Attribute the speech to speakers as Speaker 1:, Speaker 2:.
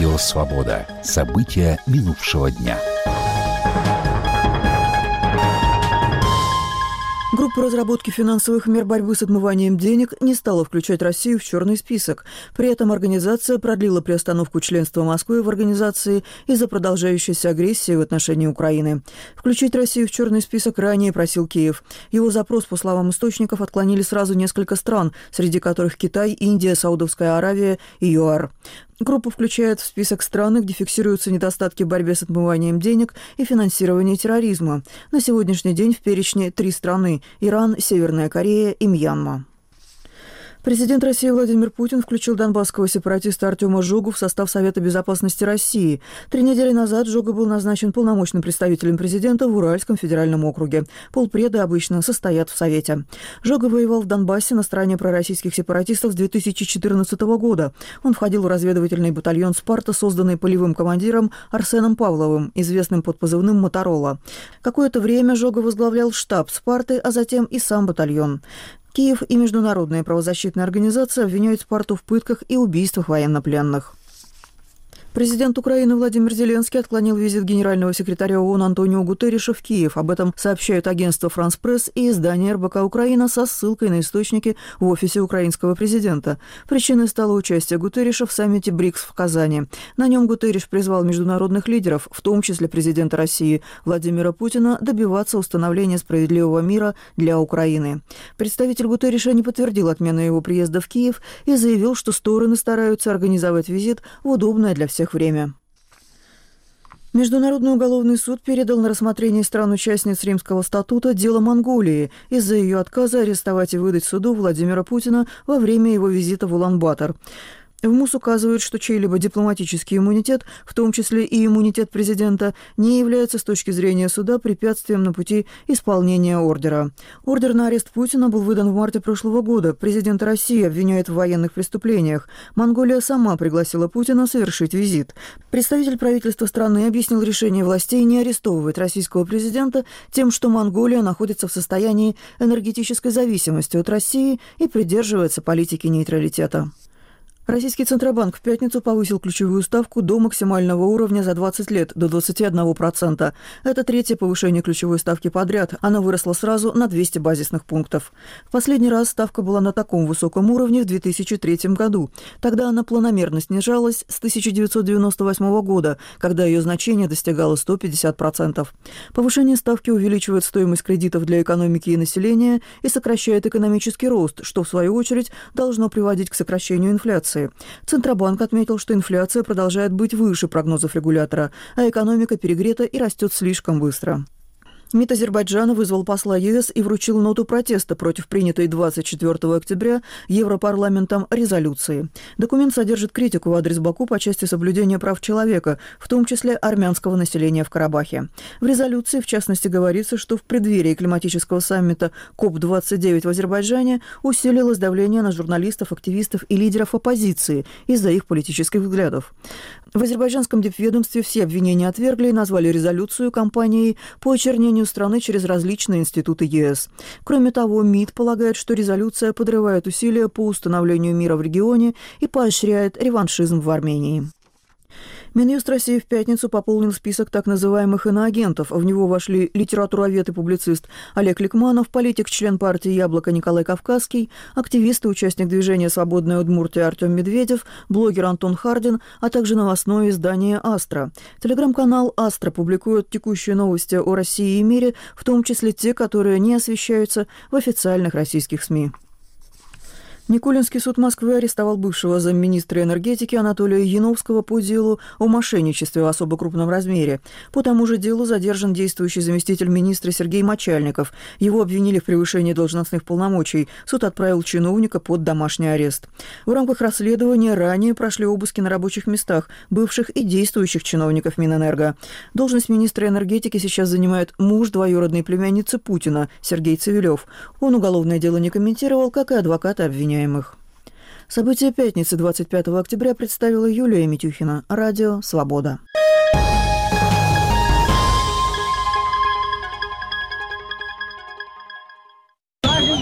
Speaker 1: Радио «Свобода». События минувшего дня.
Speaker 2: Группа разработки финансовых мер борьбы с отмыванием денег не стала включать Россию в черный список. При этом организация продлила приостановку членства Москвы в организации из-за продолжающейся агрессии в отношении Украины. Включить Россию в черный список ранее просил Киев. Его запрос, по словам источников, отклонили сразу несколько стран, среди которых Китай, Индия, Саудовская Аравия и ЮАР. Группа включает в список стран, где фиксируются недостатки в борьбе с отмыванием денег и финансированием терроризма. На сегодняшний день в перечне 3 страны – Иран, Северная Корея и Мьянма. Президент России Владимир Путин включил донбасского сепаратиста Артема Жогу в состав Совета безопасности России. 3 недели назад Жога был назначен полномочным представителем президента в Уральском федеральном округе. Полпреды обычно состоят в Совете. Жога воевал в Донбассе на стороне пророссийских сепаратистов с 2014 года. Он входил в разведывательный батальон «Спарта», созданный полевым командиром Арсеном Павловым, известным под позывным «Моторола». Какое-то время Жога возглавлял штаб «Спарты», а затем и сам батальон. Киев и международная правозащитная организация обвиняют «Спарту» в пытках и убийствах военнопленных. Президент Украины Владимир Зеленский отклонил визит генерального секретаря ООН Антонио Гутерриша в Киев. Об этом сообщают агентство «Франс Пресс» и издание РБК «Украина» со ссылкой на источники в офисе украинского президента. Причиной стало участие Гутерриша в саммите БРИКС в Казани. На нем Гутерриш призвал международных лидеров, в том числе президента России Владимира Путина, добиваться установления справедливого мира для Украины. Представитель Гутерриша не подтвердил отмену его приезда в Киев и заявил, что стороны стараются организовать визит в удобное для всех время. Международный уголовный суд передал на рассмотрение стран-участниц Римского статута дело Монголии из-за ее отказа арестовать и выдать суду Владимира Путина во время его визита в Улан-Батор. В МУС указывают, что чей-либо дипломатический иммунитет, в том числе и иммунитет президента, не является с точки зрения суда препятствием на пути исполнения ордера. Ордер на арест Путина был выдан в марте прошлого года. Президент России обвиняет в военных преступлениях. Монголия сама пригласила Путина совершить визит. Представитель правительства страны объяснил решение властей не арестовывать российского президента тем, что Монголия находится в состоянии энергетической зависимости от России и придерживается политики нейтралитета. Российский Центробанк в пятницу повысил ключевую ставку до максимального уровня за 20 лет, до 21%. Это 3-е повышение ключевой ставки подряд. Она выросла сразу на 200 базисных пунктов. В последний раз ставка была на таком высоком уровне в 2003 году. Тогда она планомерно снижалась с 1998 года, когда ее значение достигало 150%. Повышение ставки увеличивает стоимость кредитов для экономики и населения и сокращает экономический рост, что, в свою очередь, должно приводить к сокращению инфляции. Центробанк отметил, что инфляция продолжает быть выше прогнозов регулятора, а экономика перегрета и растет слишком быстро. МИД Азербайджана вызвал посла ЕС и вручил ноту протеста против принятой 24 октября Европарламентом резолюции. Документ содержит критику в адрес Баку по части соблюдения прав человека, в том числе армянского населения в Карабахе. В резолюции, в частности, говорится, что в преддверии климатического саммита КОП-29 в Азербайджане усилилось давление на журналистов, активистов и лидеров оппозиции из-за их политических взглядов. В азербайджанском дипведомстве все обвинения отвергли и назвали резолюцию кампанией по очернению страны через различные институты ЕС. Кроме того, МИД полагает, что резолюция подрывает усилия по установлению мира в регионе и поощряет реваншизм в Армении. Минюст России в пятницу пополнил список так называемых иноагентов. В него вошли литературовед и публицист Олег Ликманов, политик, член партии «Яблоко» Николай Кавказский, активист и участник движения «Свободная Удмуртия» Артем Медведев, блогер Антон Хардин, а также новостное издание «Астра». Телеграм-канал «Астра» публикует текущие новости о России и мире, в том числе те, которые не освещаются в официальных российских СМИ. Никулинский суд Москвы арестовал бывшего замминистра энергетики Анатолия Яновского по делу о мошенничестве в особо крупном размере. По тому же делу задержан действующий заместитель министра Сергей Мочальников. Его обвинили в превышении должностных полномочий. Суд отправил чиновника под домашний арест. В рамках расследования ранее прошли обыски на рабочих местах бывших и действующих чиновников Минэнерго. Должность министра энергетики сейчас занимает муж двоюродной племянницы Путина Сергей Цивилев. Он уголовное дело не комментировал, как и адвокаты обвиняемых. События пятницы 25 октября представила Юлия Митюхина. Радио «Свобода».